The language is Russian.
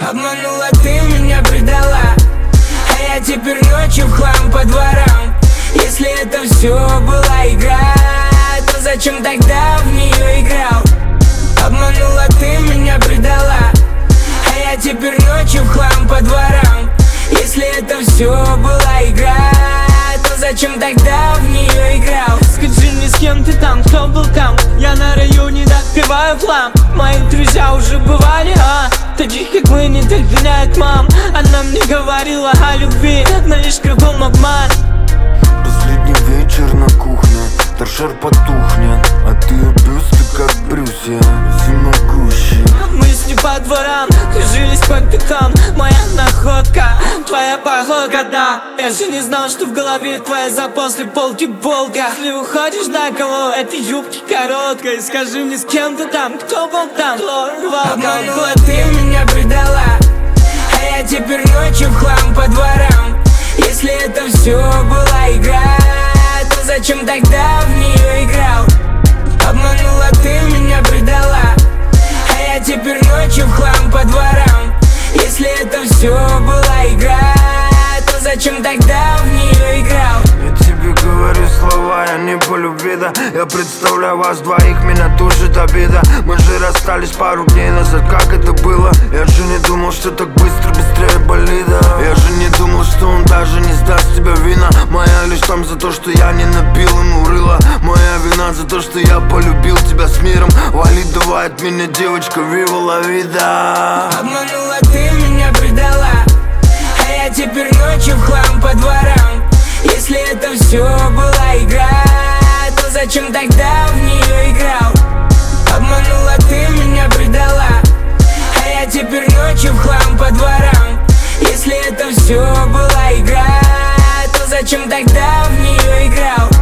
Обманула ты, меня предала, а я теперь ночью в хлам по дворам. Если это все была игра, то зачем тогда в нее играл? Обманула ты, меня предала, а я теперь ночью в хлам по дворам. Если это все была игра, то зачем тогда в нее играл? Скажи мне, с кем ты там, кто был там? Я на районе допиваю флам. Мои друзья уже бывали, таких как мы не догоняет мам. Она мне говорила о любви, но лишь кругом обман. Последний вечер на кухне, торшер потухнет, а ты бюсты как брюсья, всемогущий. Мы с ней по дворам, кружились по пятам. Моя находка, твоя походка, да. Я же не знал, что в голове твоя за после полки болка. Если уходишь на кого, этой юбки короткой. Скажи мне, с кем ты там, кто был там, кто рвал. Обманула ты, меня предала, а я теперь ночью в хлам по дворам. Если это все была игра, то зачем тогда в нее играл? Обманула ты, меня предала, а я теперь ночью в хлам по дворам. Если это все была игра, то зачем тогда в нее играл? Я тебе говорю слова, я не по любви, да. Я представляю вас двоих, меня тушит обида. Мы же расстались пару дней назад, как это было? Я же не думал, что так быстро, быстрее болида. Я же не думал, что он даже не сдаст тебя вина. Моя лишь там за то, что я не набил ему рыло. Моя вина за то, что я полюбил тебя с миром. Вали, давай от меня, девочка, вива ла вида. Обманула ты, меня предала, а я теперь ночью в хлам по дворам. Если это все была игра, то зачем тогда в нее играл? Обманула ты, меня предала, а я теперь ночью в хлам по дворам. Если это все была игра, то зачем тогда в нее играл?